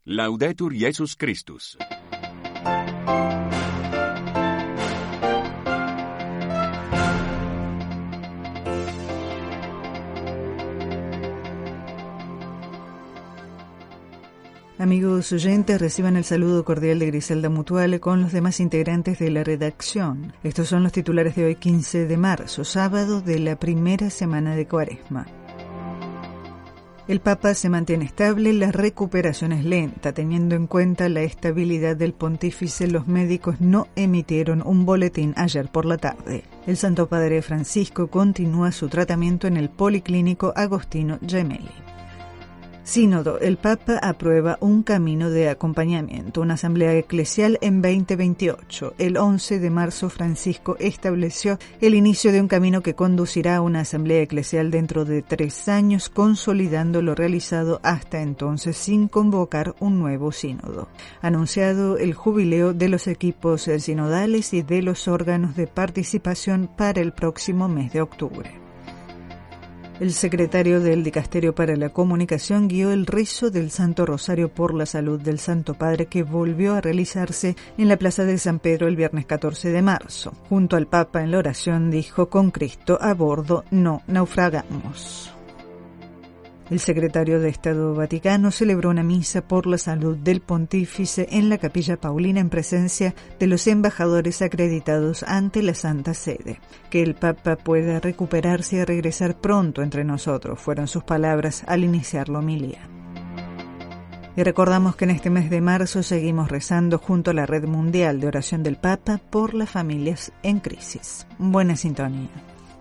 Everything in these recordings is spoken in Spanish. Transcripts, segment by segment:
Laudetur Jesus Christus. Amigos oyentes, reciban el saludo cordial de Griselda Mutuale con los demás integrantes de la redacción. Estos son los titulares de hoy, 15 de marzo, sábado de la primera semana de Cuaresma. El Papa se mantiene estable, la recuperación es lenta. Teniendo en cuenta la estabilidad del pontífice, los médicos no emitieron un boletín ayer por la tarde. El Santo Padre Francisco continúa su tratamiento en el Policlínico Agostino Gemelli. Sínodo. El Papa aprueba un camino de acompañamiento, una asamblea eclesial en 2028. El 11 de marzo, Francisco estableció el inicio de un camino que conducirá a una asamblea eclesial dentro de 3 años, consolidando lo realizado hasta entonces sin convocar un nuevo sínodo. Anunciado el jubileo de los equipos sinodales y de los órganos de participación para el próximo mes de octubre. El secretario del Dicasterio para la Comunicación guió el rezo del Santo Rosario por la salud del Santo Padre, que volvió a realizarse en la Plaza de San Pedro el viernes 14 de marzo. Junto al Papa en la oración dijo: "Con Cristo a bordo no naufragamos". El secretario de Estado Vaticano celebró una misa por la salud del pontífice en la Capilla Paulina en presencia de los embajadores acreditados ante la Santa Sede. Que el Papa pueda recuperarse y regresar pronto entre nosotros, fueron sus palabras al iniciar la homilía. Y recordamos que en este mes de marzo seguimos rezando junto a la Red Mundial de Oración del Papa por las familias en crisis. Buena sintonía.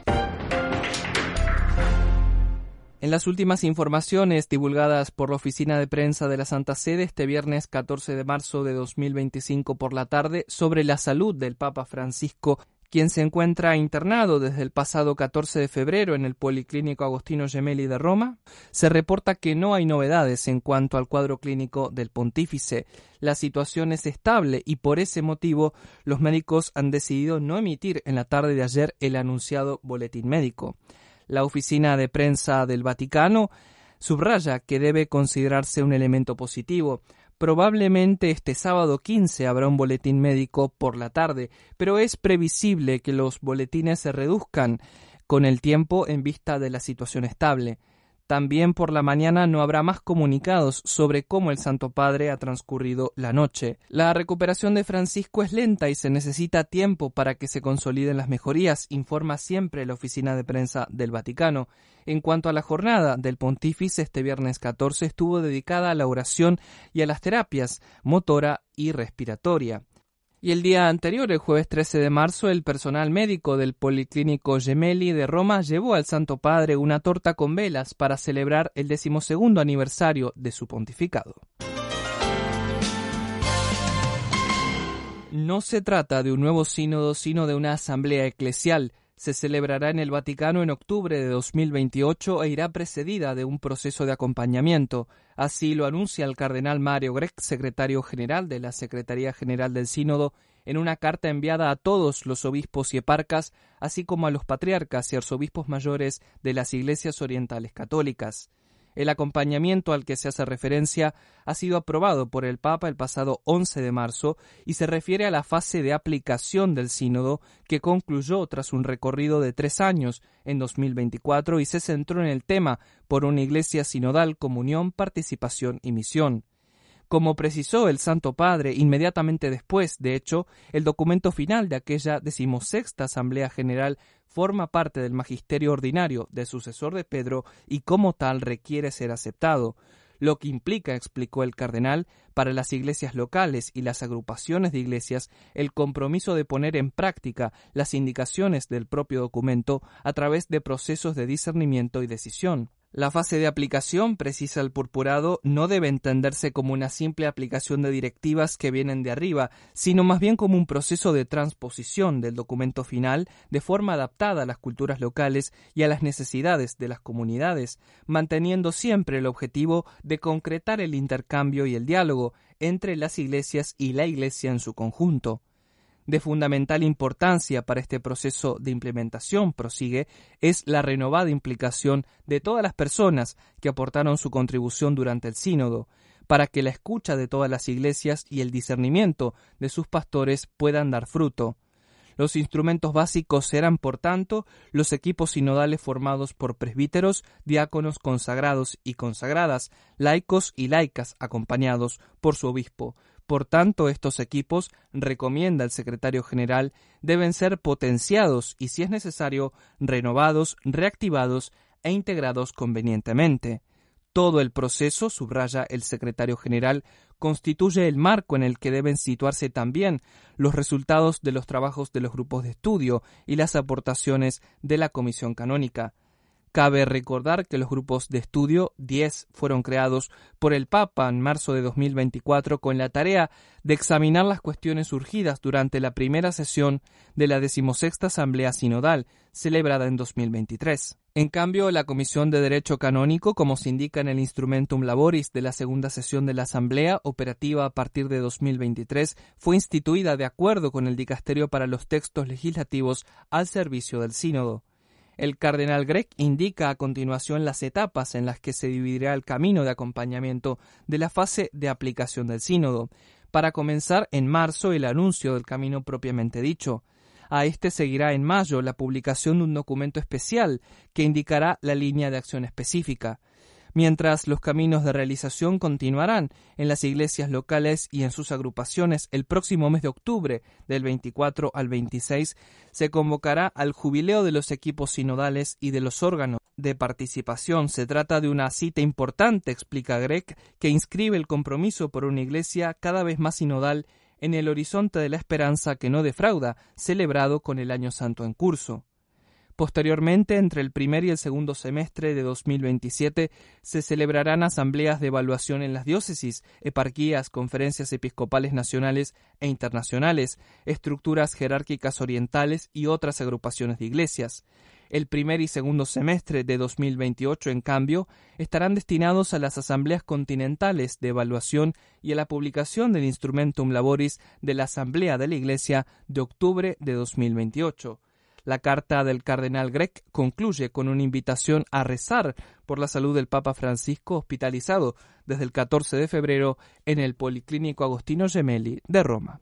En las últimas informaciones divulgadas por la Oficina de Prensa de la Santa Sede este viernes 14 de marzo de 2025 por la tarde sobre la salud del Papa Francisco, quien se encuentra internado desde el pasado 14 de febrero en el Policlínico Agostino Gemelli de Roma, se reporta que no hay novedades en cuanto al cuadro clínico del pontífice. La situación es estable y por ese motivo los médicos han decidido no emitir en la tarde de ayer el anunciado boletín médico. La Oficina de Prensa del Vaticano subraya que debe considerarse un elemento positivo. Probablemente este sábado 15 habrá un boletín médico por la tarde, pero es previsible que los boletines se reduzcan con el tiempo en vista de la situación estable. También por la mañana no habrá más comunicados sobre cómo el Santo Padre ha transcurrido la noche. La recuperación de Francisco es lenta y se necesita tiempo para que se consoliden las mejorías, informa siempre la Oficina de Prensa del Vaticano. En cuanto a la jornada del pontífice, este viernes 14 estuvo dedicada a la oración y a las terapias motora y respiratoria. Y el día anterior, el jueves 13 de marzo, el personal médico del Policlínico Gemelli de Roma llevó al Santo Padre una torta con velas para celebrar el 12º aniversario de su pontificado. No se trata de un nuevo sínodo, sino de una asamblea eclesial. Se celebrará en el Vaticano en octubre de 2028 e irá precedida de un proceso de acompañamiento. Así lo anuncia el cardenal Mario Grech, secretario general de la Secretaría General del Sínodo, en una carta enviada a todos los obispos y eparcas, así como a los patriarcas y arzobispos mayores de las iglesias orientales católicas. El acompañamiento al que se hace referencia ha sido aprobado por el Papa el pasado 11 de marzo y se refiere a la fase de aplicación del sínodo que concluyó tras un recorrido de 3 años en 2024 y se centró en el tema por una iglesia sinodal, comunión, participación y misión. Como precisó el Santo Padre inmediatamente después, de hecho, el documento final de aquella 16ª Asamblea General forma parte del magisterio ordinario del sucesor de Pedro y como tal requiere ser aceptado, lo que implica, explicó el cardenal, para las iglesias locales y las agrupaciones de iglesias el compromiso de poner en práctica las indicaciones del propio documento a través de procesos de discernimiento y decisión. La fase de aplicación, precisa el purpurado, no debe entenderse como una simple aplicación de directivas que vienen de arriba, sino más bien como un proceso de transposición del documento final de forma adaptada a las culturas locales y a las necesidades de las comunidades, manteniendo siempre el objetivo de concretar el intercambio y el diálogo entre las iglesias y la Iglesia en su conjunto. De fundamental importancia para este proceso de implementación, prosigue, es la renovada implicación de todas las personas que aportaron su contribución durante el sínodo. para que la escucha de todas las iglesias y el discernimiento de sus pastores puedan dar fruto. Los instrumentos básicos serán, por tanto, los equipos sinodales formados por presbíteros, diáconos consagrados y consagradas, laicos y laicas acompañados por su obispo. Por tanto, estos equipos, recomienda el secretario general, deben ser potenciados y, si es necesario, renovados, reactivados e integrados convenientemente. Todo el proceso, subraya el secretario general, constituye el marco en el que deben situarse también los resultados de los trabajos de los grupos de estudio y las aportaciones de la Comisión Canónica. Cabe recordar que los grupos de estudio, 10, fueron creados por el Papa en marzo de 2024 con la tarea de examinar las cuestiones surgidas durante la primera sesión de la 16ª Asamblea Sinodal, celebrada en 2023. En cambio, la Comisión de Derecho Canónico, como se indica en el Instrumentum Laboris de la segunda sesión de la Asamblea, operativa a partir de 2023, fue instituida de acuerdo con el Dicasterio para los Textos Legislativos al servicio del Sínodo. El cardenal Grech indica a continuación las etapas en las que se dividirá el camino de acompañamiento de la fase de aplicación del sínodo. Para comenzar, en marzo, el anuncio del camino propiamente dicho. A este seguirá en mayo la publicación de un documento especial que indicará la línea de acción específica. Mientras los caminos de realización continuarán en las iglesias locales y en sus agrupaciones, el próximo mes de octubre, del 24 al 26, se convocará al jubileo de los equipos sinodales y de los órganos de participación. Se trata de una cita importante, explica Grech, que inscribe el compromiso por una iglesia cada vez más sinodal en el horizonte de la esperanza que no defrauda, celebrado con el Año Santo en curso. Posteriormente, entre el primer y el segundo semestre de 2027, se celebrarán asambleas de evaluación en las diócesis, eparquías, conferencias episcopales nacionales e internacionales, estructuras jerárquicas orientales y otras agrupaciones de iglesias. El primer y segundo semestre de 2028, en cambio, estarán destinados a las asambleas continentales de evaluación y a la publicación del Instrumentum Laboris de la Asamblea de la Iglesia de octubre de 2028. La carta del cardenal Grech concluye con una invitación a rezar por la salud del Papa Francisco, hospitalizado desde el 14 de febrero en el Policlínico Agostino Gemelli de Roma.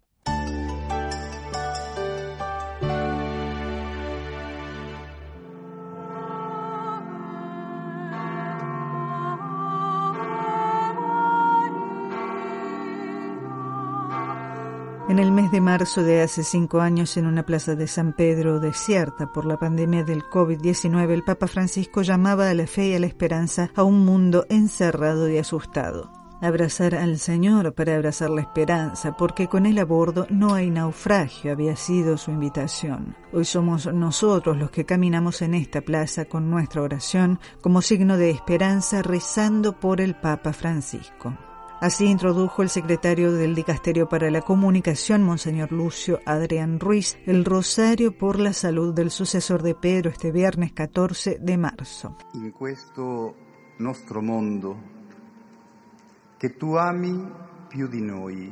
En el mes de marzo de hace 5 años, en una plaza de San Pedro desierta por la pandemia del COVID-19, el Papa Francisco llamaba a la fe y a la esperanza a un mundo encerrado y asustado. Abrazar al Señor para abrazar la esperanza, porque con Él a bordo no hay naufragio, había sido su invitación. Hoy somos nosotros los que caminamos en esta plaza con nuestra oración como signo de esperanza, rezando por el Papa Francisco. Así introdujo el secretario del Dicasterio para la Comunicación, Monseñor Lucio Adrián Ruiz, el rosario por la salud del sucesor de Pedro este viernes 14 de marzo. In questo nostro mondo che tu ami più di noi.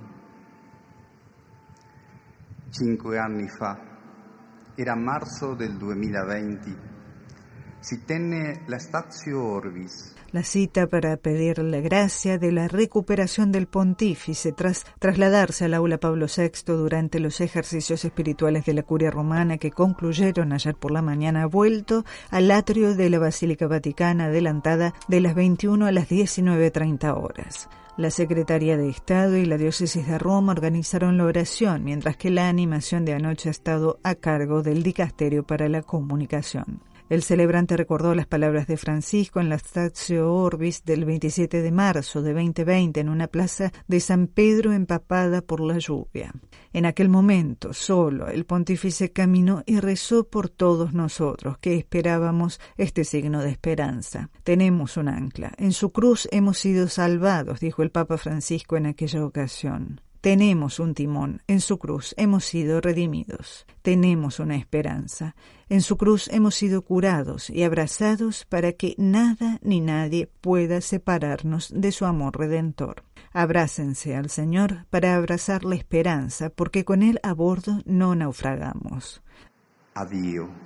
5 anni fa, era marzo del 2020, si tenne la Statio Orbis. La cita para pedir la gracia de la recuperación del pontífice tras trasladarse al aula Pablo VI durante los ejercicios espirituales de la Curia Romana que concluyeron ayer por la mañana, ha vuelto al atrio de la Basílica Vaticana, adelantada de las 21 a las 19:30 horas. La Secretaría de Estado y la Diócesis de Roma organizaron la oración, mientras que la animación de anoche ha estado a cargo del Dicasterio para la Comunicación. El celebrante recordó las palabras de Francisco en la Statio Orbis del 27 de marzo de 2020 en una plaza de San Pedro empapada por la lluvia. En aquel momento, solo, el pontífice caminó y rezó por todos nosotros, que esperábamos este signo de esperanza. Tenemos un ancla. En su cruz hemos sido salvados, dijo el Papa Francisco en aquella ocasión. Tenemos un timón, en su cruz hemos sido redimidos. Tenemos una esperanza, en su cruz hemos sido curados y abrazados para que nada ni nadie pueda separarnos de su amor redentor. Abrácense al Señor para abrazar la esperanza, porque con Él a bordo no naufragamos. A Dio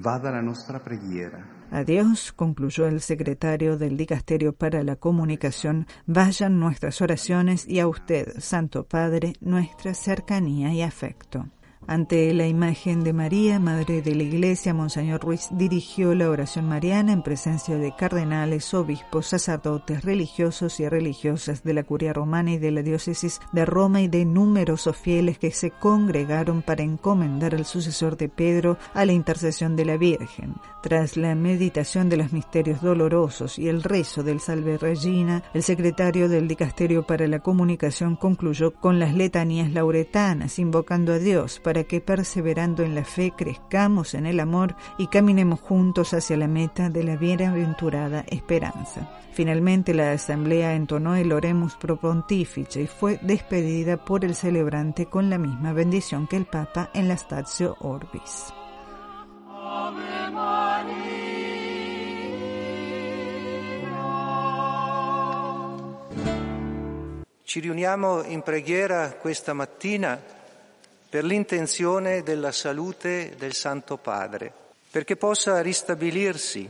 vada la nostra preghiera. A Dios, concluyó el secretario del Dicasterio para la Comunicación, vayan nuestras oraciones y a usted, Santo Padre, nuestra cercanía y afecto. Ante la imagen de María, Madre de la Iglesia, Monseñor Ruiz dirigió la oración mariana en presencia de cardenales, obispos, sacerdotes, religiosos y religiosas de la Curia Romana y de la Diócesis de Roma y de numerosos fieles que se congregaron para encomendar al sucesor de Pedro a la intercesión de la Virgen. Tras la meditación de los misterios dolorosos y el rezo del Salve Regina, el secretario del Dicasterio para la Comunicación concluyó con las letanías lauretanas, invocando a Dios para que perseverando en la fe crezcamos en el amor y caminemos juntos hacia la meta de la bienaventurada esperanza. Finalmente la asamblea entonó el Oremus pro Pontifice y fue despedida por el celebrante con la misma bendición que el Papa en la Statio Orbis. Ci riuniamo in preghiera questa mattina per l'intenzione della salute del Santo Padre, perché possa ristabilirsi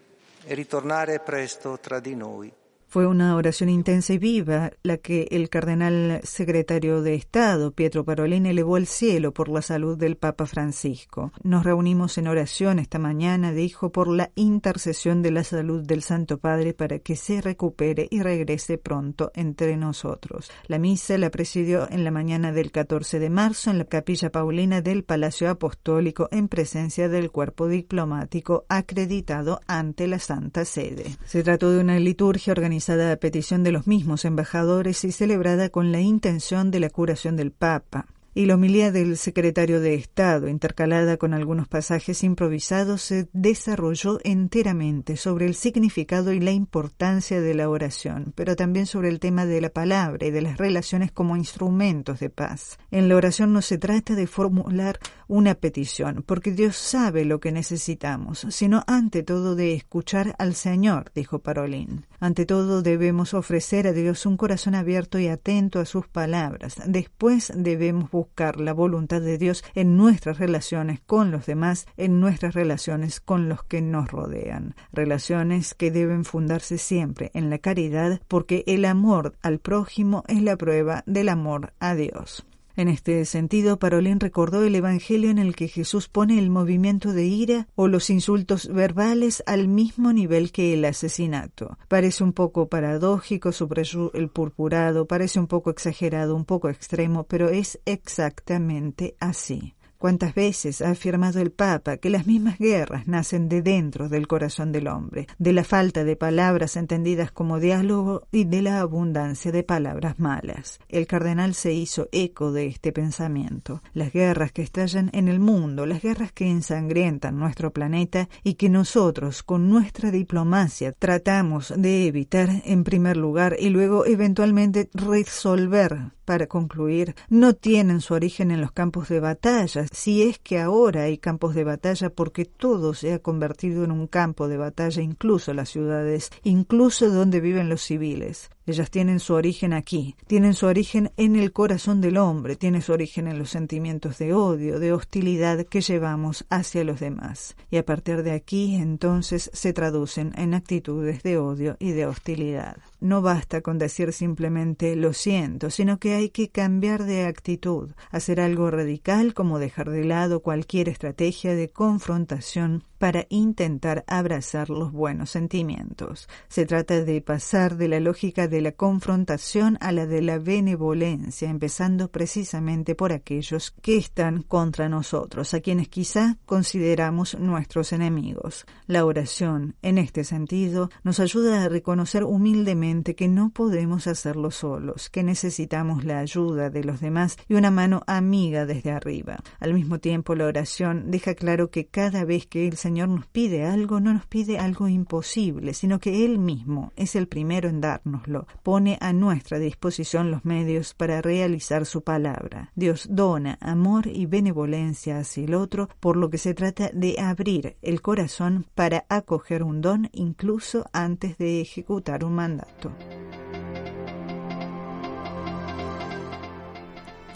e ritornare presto tra di noi. Fue una oración intensa y viva la que el cardenal secretario de Estado, Pietro Parolin, elevó al cielo por la salud del Papa Francisco. Nos reunimos en oración esta mañana, dijo, por la intercesión de la salud del Santo Padre para que se recupere y regrese pronto entre nosotros. La misa la presidió en la mañana del 14 de marzo en la Capilla Paulina del Palacio Apostólico en presencia del cuerpo diplomático acreditado ante la Santa Sede. Se trató de una liturgia organizada a petición de los mismos embajadores y celebrada con la intención de la curación del Papa. Y la homilía del secretario de Estado, intercalada con algunos pasajes improvisados, se desarrolló enteramente sobre el significado y la importancia de la oración, pero también sobre el tema de la palabra y de las relaciones como instrumentos de paz. En la oración no se trata de formular una petición, porque Dios sabe lo que necesitamos, sino ante todo de escuchar al Señor, dijo Parolin. Ante todo debemos ofrecer a Dios un corazón abierto y atento a sus palabras. Después debemos buscar la voluntad de Dios en nuestras relaciones con los demás, en nuestras relaciones con los que nos rodean. Relaciones que deben fundarse siempre en la caridad, porque el amor al prójimo es la prueba del amor a Dios. En este sentido, Parolin recordó el Evangelio en el que Jesús pone el movimiento de ira o los insultos verbales al mismo nivel que el asesinato. Parece un poco paradójico, subrayó el purpurado, parece un poco exagerado, un poco extremo, pero es exactamente así. ¿Cuántas veces ha afirmado el Papa que las mismas guerras nacen de dentro del corazón del hombre, de la falta de palabras entendidas como diálogo y de la abundancia de palabras malas? El cardenal se hizo eco de este pensamiento. Las guerras que estallan en el mundo, las guerras que ensangrientan nuestro planeta y que nosotros, con nuestra diplomacia, tratamos de evitar en primer lugar y luego eventualmente resolver. Para concluir, no tienen su origen en los campos de batalla, si es que ahora hay campos de batalla, porque todo se ha convertido en un campo de batalla, incluso las ciudades, incluso donde viven los civiles. Ellas tienen su origen aquí, tienen su origen en el corazón del hombre, tienen su origen en los sentimientos de odio, de hostilidad que llevamos hacia los demás. Y a partir de aquí, entonces, se traducen en actitudes de odio y de hostilidad. No basta con decir simplemente lo siento, sino que hay que cambiar de actitud, hacer algo radical como dejar de lado cualquier estrategia de confrontación para intentar abrazar los buenos sentimientos. Se trata de pasar de la lógica de la confrontación a la de la benevolencia, empezando precisamente por aquellos que están contra nosotros, a quienes quizá consideramos nuestros enemigos. La oración, en este sentido, nos ayuda a reconocer humildemente que no podemos hacerlo solos, que necesitamos la ayuda de los demás y una mano amiga desde arriba. Al mismo tiempo, la oración deja claro que cada vez que el Señor nos pide algo, no nos pide algo imposible, sino que Él mismo es el primero en dárnoslo. Pone a nuestra disposición los medios para realizar su palabra. Dios dona amor y benevolencia hacia el otro, por lo que se trata de abrir el corazón para acoger un don incluso antes de ejecutar un mandato.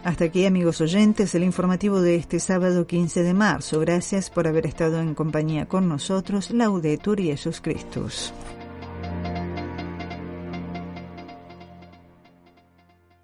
Hasta aquí, amigos oyentes, el informativo de este sábado 15 de marzo. Gracias por haber estado en compañía con nosotros. Laudetur Jesus Christus.